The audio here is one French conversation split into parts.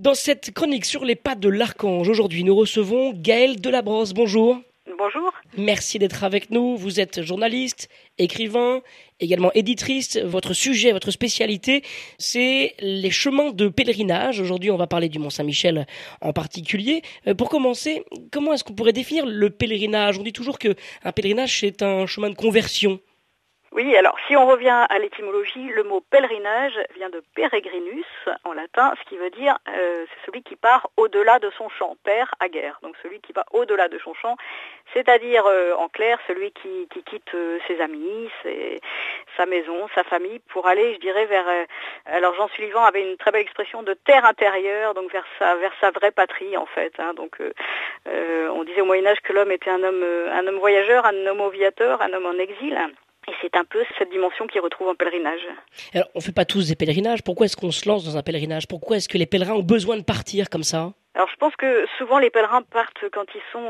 Dans cette chronique sur les pas de l'Archange, aujourd'hui nous recevons Gaëlle Delabrosse. Bonjour. Bonjour. Merci d'être avec nous. Vous êtes journaliste, écrivain, également éditrice. Votre sujet, votre spécialité, c'est les chemins de pèlerinage. Aujourd'hui, on va parler du Mont-Saint-Michel en particulier. Pour commencer, comment est-ce qu'on pourrait définir le pèlerinage ? On dit toujours qu'un pèlerinage, c'est un chemin de conversion. Oui, alors si on revient à l'étymologie, le mot pèlerinage vient de peregrinus en latin, ce qui veut dire c'est celui qui part au-delà de son champ, per ager, donc celui qui va au-delà de son champ, c'est-à-dire en clair celui qui quitte ses amis, sa maison, sa famille pour aller, je dirais, vers. Alors Jean Sullivan avait une très belle expression de terre intérieure, donc vers sa vraie patrie en fait. Donc on disait au Moyen Âge que l'homme était un homme voyageur, un homme viateur, un homme en exil. Et c'est un peu cette dimension qu'il retrouve en pèlerinage. Alors, on ne fait pas tous des pèlerinages. Pourquoi est-ce qu'on se lance dans un pèlerinage ? Pourquoi est-ce que les pèlerins ont besoin de partir comme ça ? Alors je pense que souvent les pèlerins partent quand ils sont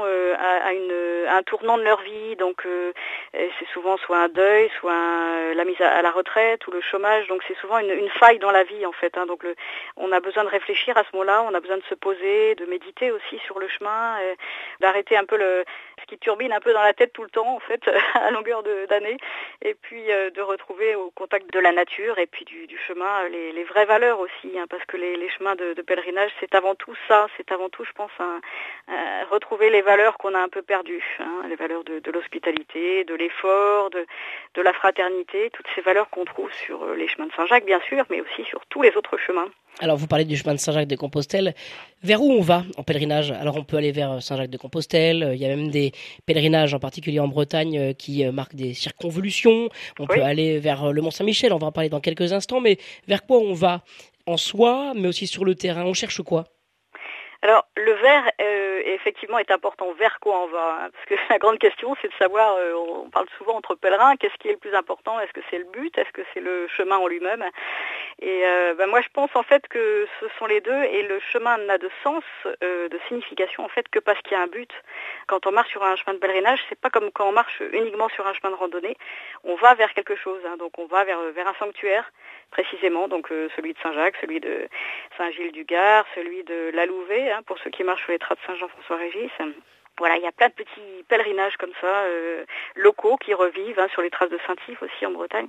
à un tournant de leur vie, donc c'est souvent soit un deuil, soit la mise à la retraite ou le chômage, donc c'est souvent une faille dans la vie en fait. Donc on a besoin de réfléchir à ce moment-là, on a besoin de se poser, de méditer aussi sur le chemin, d'arrêter un peu ce qui turbine un peu dans la tête tout le temps en fait, à longueur d'année, et puis de retrouver au contact de la nature et puis du chemin les vraies valeurs aussi, parce que les chemins de pèlerinage c'est avant tout ça. C'est avant tout, je pense, retrouver les valeurs qu'on a un peu perdues, les valeurs de l'hospitalité, de l'effort, de la fraternité, toutes ces valeurs qu'on trouve sur les chemins de Saint-Jacques, bien sûr, mais aussi sur tous les autres chemins. Alors, vous parlez du chemin de Saint-Jacques-de-Compostelle. Vers où on va en pèlerinage ? Alors, on peut aller vers Saint-Jacques-de-Compostelle. Il y a même des pèlerinages, en particulier en Bretagne, qui marquent des circonvolutions. On peut aller vers le Mont-Saint-Michel. On va en parler dans quelques instants. Mais vers quoi on va en soi, mais aussi sur le terrain ? On cherche quoi ? Alors, le vers, effectivement, est important. Vers quoi on va ? Parce que la grande question, c'est de savoir, on parle souvent entre pèlerins, qu'est-ce qui est le plus important ? Est-ce que c'est le but ? Est-ce que c'est le chemin en lui-même ? Et moi, je pense en fait que ce sont les deux, et le chemin n'a de sens, de signification, en fait, que parce qu'il y a un but. Quand on marche sur un chemin de pèlerinage, c'est pas comme quand on marche uniquement sur un chemin de randonnée. On va vers quelque chose, donc on va vers un sanctuaire, précisément, donc celui de Saint-Jacques, celui de Saint-Gilles-du-Gard, celui de la Louvet, pour ceux qui marchent sur les traces de Saint-Jean-François-Régis. Voilà, il y a plein de petits pèlerinages comme ça, locaux qui revivent, sur les traces de Saint-Yves aussi en Bretagne.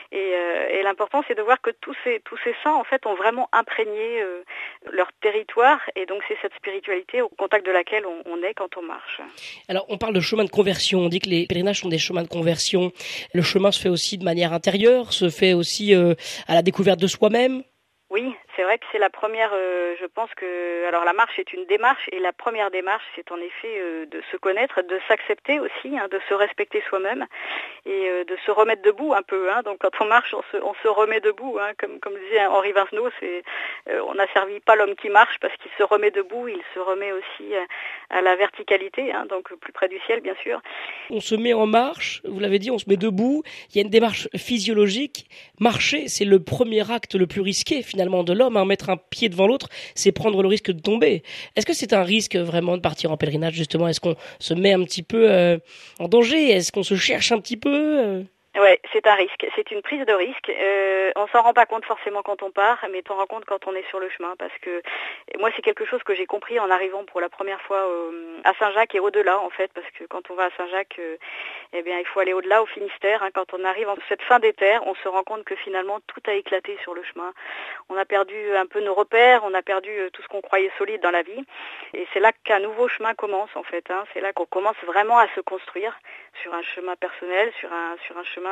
Et l'important, c'est de voir que tous ces saints, en fait, ont vraiment imprégné leur territoire. Et donc, c'est cette spiritualité au contact de laquelle on est quand on marche. Alors, on parle de chemin de conversion. On dit que les pèlerinages sont des chemins de conversion. Le chemin se fait aussi de manière intérieure, se fait aussi à la découverte de soi-même. Oui, c'est vrai que c'est la première, je pense que, alors la marche est une démarche, et la première démarche, c'est en effet de se connaître, de s'accepter aussi, de se respecter soi-même, et de se remettre debout un peu. Donc quand on marche, on se remet debout, comme disait Henri Vincenot, on n'asservit pas l'homme qui marche parce qu'il se remet debout, il se remet aussi à la verticalité, donc plus près du ciel bien sûr. On se met en marche, vous l'avez dit, on se met debout, il y a une démarche physiologique. Marcher, c'est le premier acte le plus risqué finalement de l'homme, mettre un pied devant l'autre, c'est prendre le risque de tomber. Est-ce que c'est un risque vraiment de partir en pèlerinage justement ? Est-ce qu'on se met un petit peu en danger ? Est-ce qu'on se cherche un petit peu Ouais, c'est un risque, c'est une prise de risque. On s'en rend pas compte forcément quand on part, mais t'en rends compte quand on est sur le chemin, parce que moi c'est quelque chose que j'ai compris en arrivant pour la première fois à Saint-Jacques et au-delà en fait, parce que quand on va à Saint-Jacques, il faut aller au-delà, au Finistère. Quand on arrive en cette fin des terres, on se rend compte que finalement tout a éclaté sur le chemin. On a perdu un peu nos repères, on a perdu tout ce qu'on croyait solide dans la vie, et c'est là qu'un nouveau chemin commence en fait. C'est là qu'on commence vraiment à se construire sur un chemin personnel, sur un chemin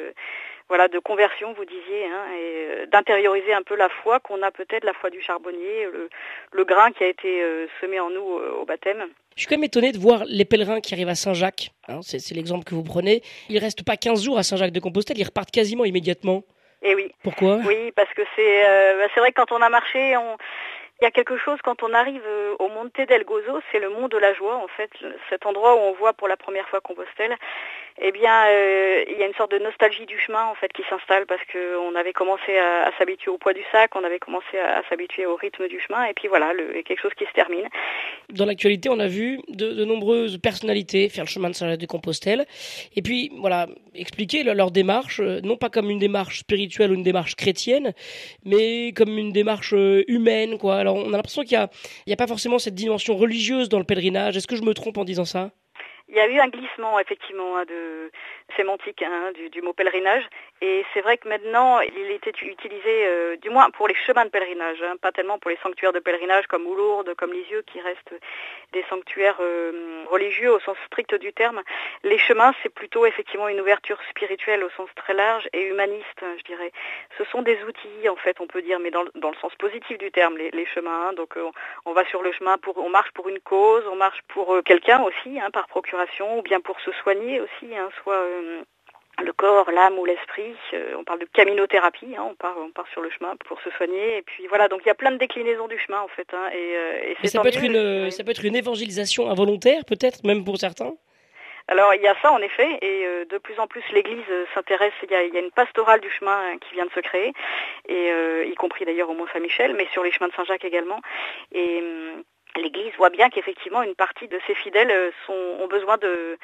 de conversion, vous disiez, et d'intérioriser un peu la foi qu'on a, peut-être la foi du charbonnier, le grain qui a été semé en nous au baptême. Je suis quand même étonné de voir les pèlerins qui arrivent à Saint-Jacques, c'est l'exemple que vous prenez. Ils restent pas 15 jours à Saint-Jacques-de-Compostelle, ils repartent quasiment immédiatement. Et oui. Pourquoi ? Oui, parce que c'est vrai que quand on a marché, il y a quelque chose quand on arrive au Monte del Gozo, c'est le mont de la joie en fait, cet endroit où on voit pour la première fois Compostelle. Eh bien, il y a une sorte de nostalgie du chemin en fait qui s'installe parce que on avait commencé à s'habituer au poids du sac, on avait commencé à s'habituer au rythme du chemin, et puis voilà, quelque chose qui se termine. Dans l'actualité, on a vu de nombreuses personnalités faire le chemin de Saint-Jacques-de-Compostelle. Et puis, voilà, expliquer leur démarche, non pas comme une démarche spirituelle ou une démarche chrétienne, mais comme une démarche humaine, quoi. Alors, on a l'impression il y a pas forcément cette dimension religieuse dans le pèlerinage. Est-ce que je me trompe en disant ça? Il y a eu un glissement effectivement de sémantique du mot pèlerinage, et c'est vrai que maintenant il était utilisé du moins pour les chemins de pèlerinage, pas tellement pour les sanctuaires de pèlerinage comme Lourdes, comme Lisieux, qui restent des sanctuaires religieux au sens strict du terme. Les chemins, c'est plutôt effectivement une ouverture spirituelle au sens très large et humaniste, je dirais. Ce sont des outils en fait, on peut dire, mais dans le sens positif du terme, les chemins. Donc on va sur le chemin on marche pour une cause, on marche pour quelqu'un aussi, par procuration, ou bien pour se soigner aussi, soit le corps, l'âme ou l'esprit. On parle de caminothérapie, on part sur le chemin pour se soigner. Et puis voilà, donc il y a plein de déclinaisons du chemin en fait. Et mais ça peut être une évangélisation involontaire, peut-être même pour certains. Alors il y a ça en effet, et de plus en plus l'Église s'intéresse. Il y a une pastorale du chemin qui vient de se créer, et y compris d'ailleurs au Mont-Saint-Michel, mais sur les chemins de Saint-Jacques également. Et l'Église voit bien qu'effectivement une partie de ses fidèles ont besoin de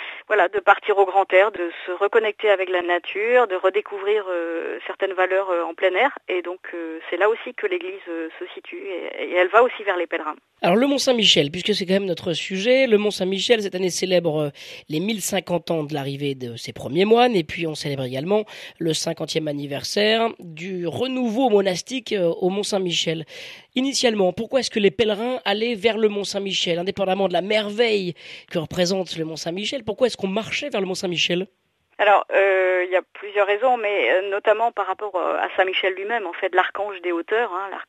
partir au grand air, de se reconnecter avec la nature, de redécouvrir certaines valeurs en plein air. Et donc c'est là aussi que l'Église se situe, et elle va aussi vers les pèlerins. Alors le Mont-Saint-Michel, puisque c'est quand même notre sujet, le Mont-Saint-Michel cette année célèbre les 1050 ans de l'arrivée de ses premiers moines, et puis on célèbre également le 50e anniversaire du renouveau monastique au Mont-Saint-Michel. Initialement, pourquoi est-ce que les pèlerins allaient vers le Mont-Saint-Michel, indépendamment de la merveille que représente le Mont-Saint-Michel? Pourquoi est-ce qu'on marchait vers le Mont-Saint-Michel? Alors, il y a plusieurs raisons, mais notamment par rapport à Saint-Michel lui-même, en fait, l'archange des hauteurs,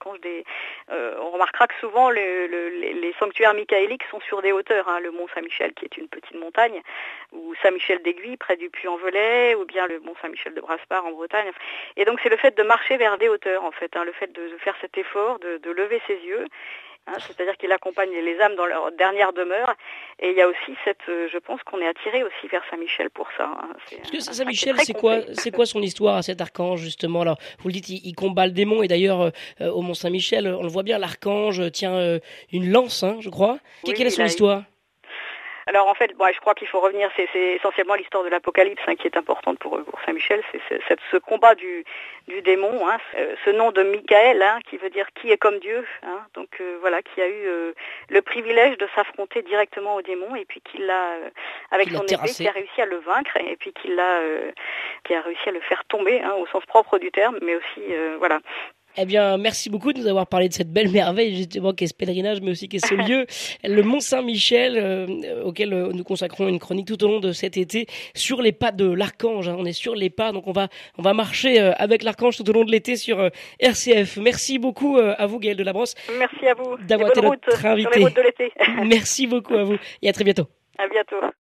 on remarquera que souvent les sanctuaires michaéliques sont sur des hauteurs, le Mont Saint-Michel qui est une petite montagne, ou Saint-Michel d'Aiguille près du Puy-en-Velay, ou bien le Mont Saint-Michel de Brasparts en Bretagne. Et donc c'est le fait de marcher vers des hauteurs, en fait, le fait de faire cet effort, de lever ses yeux. C'est-à-dire qu'il accompagne les âmes dans leur dernière demeure. Et il y a aussi je pense qu'on est attiré aussi vers Saint-Michel pour ça. Parce que Saint-Michel, c'est quoi son histoire à cet archange, justement? Alors, vous le dites, il combat le démon, et d'ailleurs, au Mont-Saint-Michel, on le voit bien, l'archange tient une lance, je crois. Oui, quelle est son histoire? Alors en fait, je crois qu'il faut revenir, c'est essentiellement l'histoire de l'Apocalypse qui est importante pour Saint-Michel, c'est ce combat du démon, ce nom de Michael qui veut dire qui est comme Dieu, donc qui a eu le privilège de s'affronter directement au démon, et puis avec son épée, qui a réussi à le vaincre, et puis qui a réussi à le faire tomber, au sens propre du terme, mais aussi voilà. Eh bien, merci beaucoup de nous avoir parlé de cette belle merveille, justement, qu'est ce pèlerinage, mais aussi qu'est ce lieu, le Mont Saint-Michel, auquel nous consacrons une chronique tout au long de cet été, sur les pas de l'Archange. On est sur les pas, donc on va marcher avec l'Archange tout au long de l'été sur RCF. Merci beaucoup à vous, Gaëlle Delabrosse. Merci à vous. D'avoir été notre invité. Sur les routes de l'été. Merci beaucoup à vous, et à très bientôt. À bientôt.